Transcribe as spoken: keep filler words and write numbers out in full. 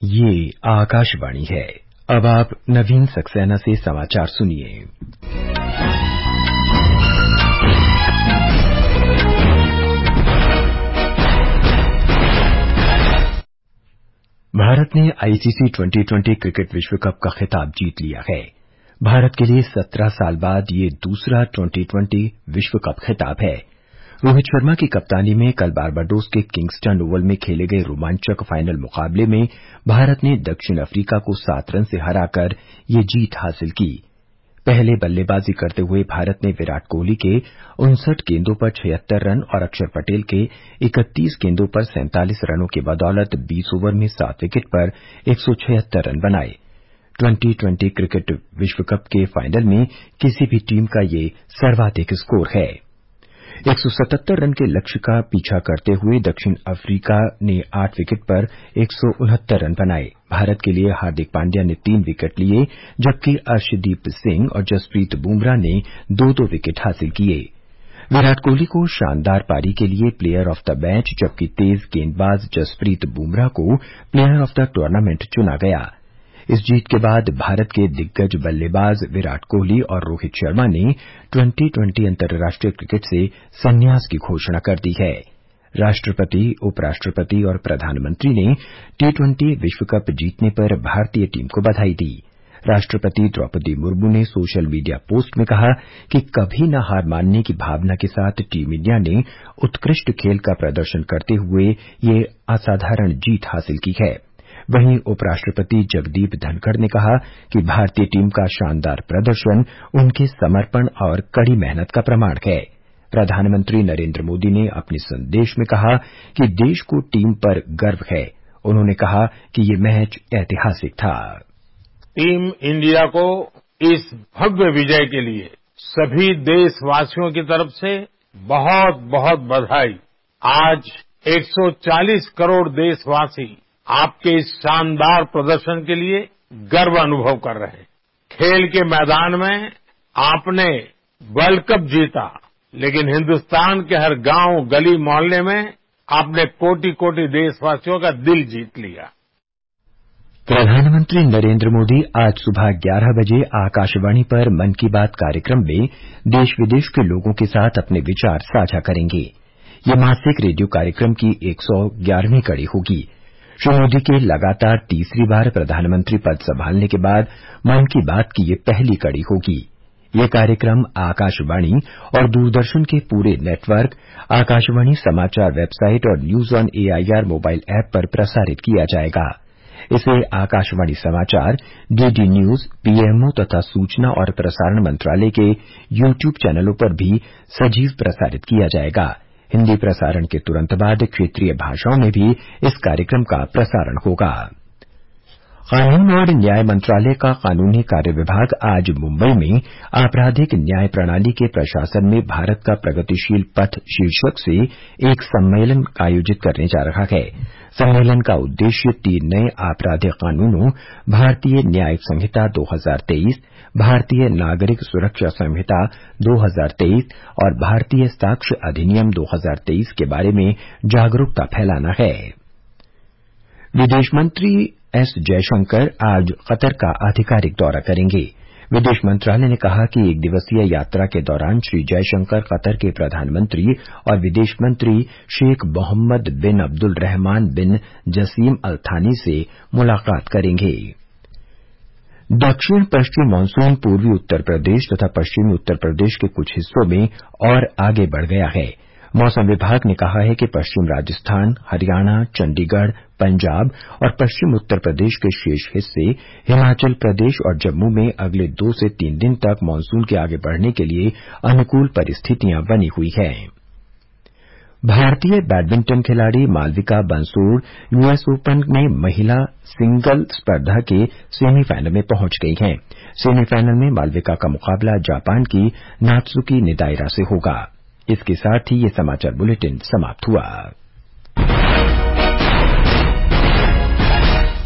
ये आकाशवाणी है। अब आप नवीन सक्सेना से समाचार सुनिए। भारत ने आईसीसी ट्वेंटी ट्वेंटी क्रिकेट विश्व कप का खिताब जीत लिया है। भारत के लिए सत्रह साल बाद ये दूसरा ट्वेंटी ट्वेंटी विश्व कप खिताब है। रोहित शर्मा की कप्तानी में कल बारबाडोस के किंगस्टन ओवल में खेले गए रोमांचक फाइनल मुकाबले में भारत ने दक्षिण अफ्रीका को सात रन से हराकर ये जीत हासिल की। पहले बल्लेबाजी करते हुए भारत ने विराट कोहली के उनसठ गेंदों पर छिहत्तर रन और अक्षर पटेल के इकतीस गेंदों पर सैंतालीस रनों की बदौलत बीस ओवर में सात विकेट पर एक सौ छिहत्तर रन बनाए। ट्वेंटी ट्वेंटी क्रिकेट विश्व कप के फाइनल में किसी भी टीम का ये सर्वाधिक स्कोर है। एक सौ सतहत्तर रन के लक्ष्य का पीछा करते हुए दक्षिण अफ्रीका ने आठ विकेट पर एक सौ उनहत्तर रन बनाए। भारत के लिए हार्दिक पांड्या ने तीन विकेट लिए, जबकि अर्शदीप सिंह और जसप्रीत बुमराह ने दो दो विकेट हासिल किए। विराट कोहली को शानदार पारी के लिए प्लेयर ऑफ द मैच, जबकि तेज गेंदबाज जसप्रीत बुमराह को प्लेयर ऑफ द टूर्नामेंट चुना गया। इस जीत के बाद भारत के दिग्गज बल्लेबाज विराट कोहली और रोहित शर्मा ने ट्वेंटी ट्वेंटी अंतर्राष्ट्रीय क्रिकेट से संन्यास की घोषणा कर दी है। राष्ट्रपति, उपराष्ट्रपति और प्रधानमंत्री ने टी ट्वेंटी विश्व कप जीतने पर भारतीय टीम को बधाई दी। राष्ट्रपति द्रौपदी मुर्मू ने सोशल मीडिया पोस्ट में कहा कि कभी न हार मानने की भावना के साथ टीम इंडिया ने उत्कृष्ट खेल का प्रदर्शन करते हुए ये असाधारण जीत हासिल की है। वहीं उपराष्ट्रपति जगदीप धनखड़ ने कहा कि भारतीय टीम का शानदार प्रदर्शन उनके समर्पण और कड़ी मेहनत का प्रमाण है। प्रधानमंत्री नरेंद्र मोदी ने अपने संदेश में कहा कि देश को टीम पर गर्व है। उन्होंने कहा कि ये मैच ऐतिहासिक था। टीम इंडिया को इस भव्य विजय के लिए सभी देशवासियों की तरफ से बहुत बहुत बधाई। आज एक सौ चालीस करोड़ देशवासी आपके इस शानदार प्रदर्शन के लिए गर्व अनुभव कर रहे हैं। खेल के मैदान में आपने वर्ल्ड कप जीता, लेकिन हिंदुस्तान के हर गांव, गली, मोहल्ले में आपने कोटि कोटि देशवासियों का दिल जीत लिया। प्रधानमंत्री नरेंद्र मोदी आज सुबह ग्यारह बजे आकाशवाणी पर मन की बात कार्यक्रम में देश विदेश के लोगों के साथ अपने विचार साझा करेंगे। ये मासिक रेडियो कार्यक्रम की एक सौ ग्यारहवीं कड़ी होगी। श्री मोदी के लगातार तीसरी बार प्रधानमंत्री पद संभालने के बाद मन की बात की ये पहली कड़ी होगी। ये कार्यक्रम आकाशवाणी और दूरदर्शन के पूरे नेटवर्क, आकाशवाणी समाचार वेबसाइट और news on AIR mobile app पर प्रसारित किया जाएगा। इसे आकाशवाणी समाचार, डीडी न्यूज, पीएमओ तथा सूचना और प्रसारण मंत्रालय के यूट्यूब चैनलों पर भी सजीव प्रसारित किया जाएगा। हिंदी प्रसारण के तुरंत बाद क्षेत्रीय भाषाओं में भी इस कार्यक्रम का प्रसारण होगा। कानून और न्याय मंत्रालय का कानूनी कार्य विभाग आज मुंबई में आपराधिक न्याय प्रणाली के प्रशासन में भारत का प्रगतिशील पथ शीर्षक से एक सम्मेलन आयोजित करने जा रहा है। सम्मेलन का उद्देश्य तीन नए आपराधिक कानूनों, भारतीय न्यायिक संहिता दो हजार तेईस, भारतीय नागरिक सुरक्षा संहिता दो हजार तेईस और भारतीय साक्ष्य अधिनियम दो हजार तेईस के बारे में जागरूकता फैलाना है। विदेश मंत्री एस जयशंकर आज कतर का आधिकारिक दौरा करेंगे। विदेश मंत्रालय ने कहा कि एक दिवसीय यात्रा के दौरान श्री जयशंकर कतर के प्रधानमंत्री और विदेश मंत्री शेख मोहम्मद बिन अब्दुल रहमान बिन जसीम अल थानी से मुलाकात करेंगे। दक्षिण पश्चिम मानसून पूर्वी उत्तर प्रदेश तथा पश्चिमी उत्तर प्रदेश के कुछ हिस्सों में और आगे बढ़ गया है। मौसम विभाग ने कहा है कि पश्चिम राजस्थान, हरियाणा, चंडीगढ़, पंजाब और पश्चिम उत्तर प्रदेश के शेष हिस्से, हिमाचल प्रदेश और जम्मू में अगले दो से तीन दिन तक मानसून के आगे बढ़ने के लिए अनुकूल परिस्थितियां बनी हुई हैं। भारतीय बैडमिंटन खिलाड़ी मालविका बांसुड़ यूएस ओपन में महिला सिंगल स्पर्धा के सेमीफाइनल में पहुंच गई हैं। सेमीफाइनल में मालविका का मुकाबला जापान की नात्सुकी निदाइरा से होगा। इसके साथ ही ये समाचार बुलेटिन समाप्त हुआ।